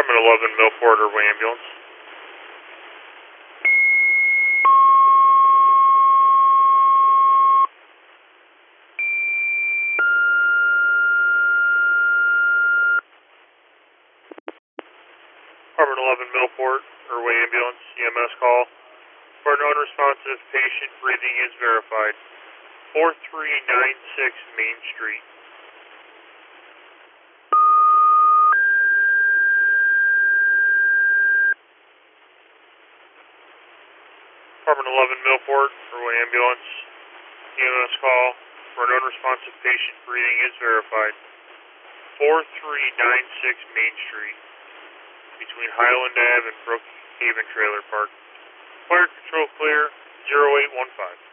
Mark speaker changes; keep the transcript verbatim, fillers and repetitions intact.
Speaker 1: Department eleven, Milford Airway Ambulance. Department eleven, Milford Airway Ambulance, E M S call. For an unresponsive patient, breathing is verified. four three nine six Main Street. Department eleven, Milford Airway Ambulance, E M S call. For an unresponsive patient, breathing is verified. four three nine six Main Street, between Highland Ave and Brookhaven Trailer Park. Fire control clear, zero eight one five.